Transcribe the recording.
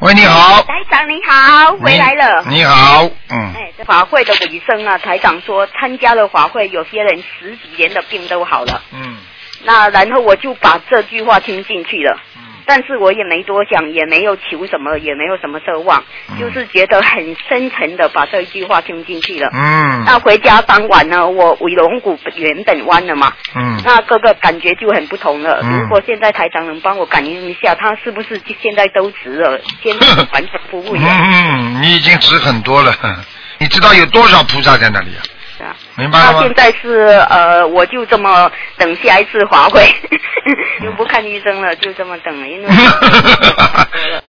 喂，你好。 台长你好，回来了。 你好， 这法会的尾声啊，台长说参加了法会，有些人10几年的病都好了。那然后我就把这句话听进去了。但是我也没多想，也没有求什么，也没有什么奢望，就是觉得很深沉的把这一句话听进去了。那回家当晚呢，我尾龙骨原本弯了嘛。那各个感觉就很不同了。如果现在台长能帮我感应一下，他是不是现在都直了？现在完全不会了。 你已经直很多了。你知道有多少菩萨在那里啊？明白了吗？ 那现在是我就这么等下一次法会，就不看医生了，就这么等了，因为